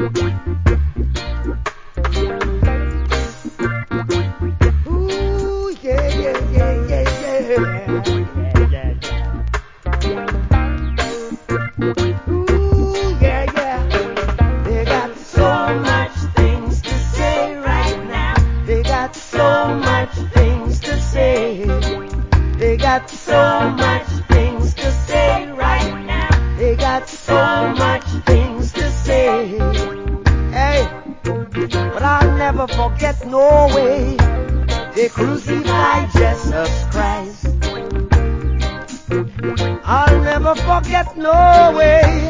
Ooh, yeah, yeah, yeah, yeah, yeah. Ooh, yeah, yeah. They got so much things to say right now. They got so much things to say. They got so much things to say right now. They got so much things to say. Hey, but I'll never forget no way they crucified Jesus Christ. I'll never forget no way